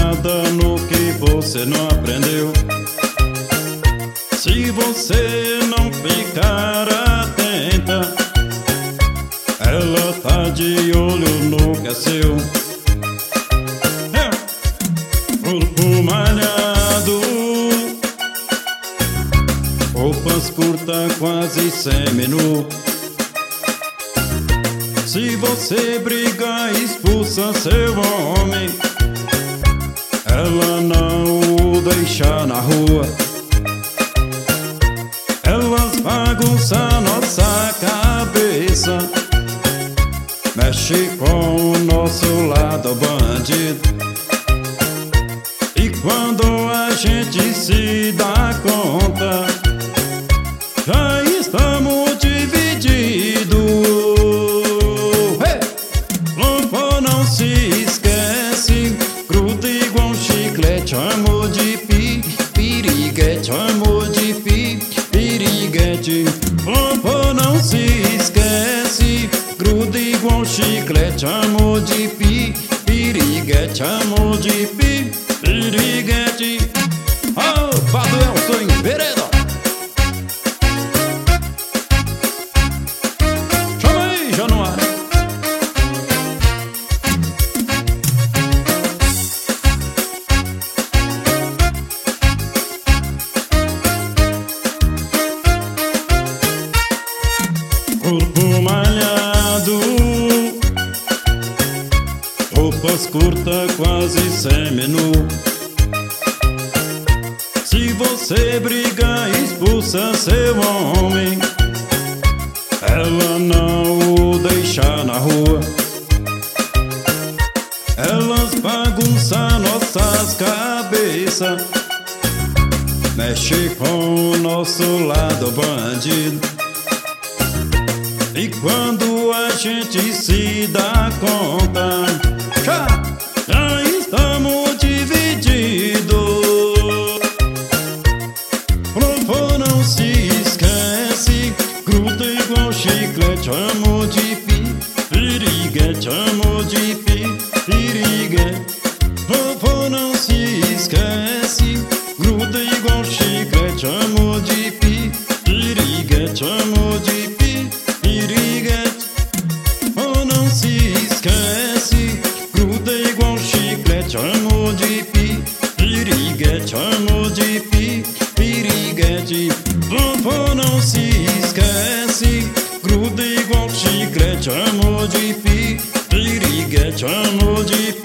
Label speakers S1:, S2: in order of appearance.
S1: nada no que você não aprendeu. Se você não ficar atenta, ela tá de olho no que é seu. Corpo malhado, roupas curtas, quase seminu. Se você briga, expulsa seu homem, ela não o deixa na rua. Elas bagunçam nossa cabeça, mexe com o nosso lado bandido. E quando a gente se dá conta, já estamos divididos. Lobo não se esquece, gruda igual um chiclete. Amor de piriguete, amor de piriguete. Lobo não se esquece, gruda igual um chiclete. Amor de piriguete, amor de piriguete. Oh, Fado Elson em Vereda. Chama aí, Januário. Corpo malhado, roupas curtas, quase seminu. Se você briga, expulsa seu homem, ela não o deixa na rua. Elas bagunçam nossas cabeças, mexe com o nosso lado bandido. E quando a gente se dá conta, já estamos divididos. Provo não se esquece, gruda igual chiclete. Amor de piriguete, amor de piriguete. Provo não se esquece, gruda igual chiclete. Amor de piriguete, amor de piriguete. Oh, não se esquece, gruda igual chiclete. Amor de piriguete, amor de piriguete. Vovô não se esquece, gruda igual chiclete. Amor de piriguete, amor de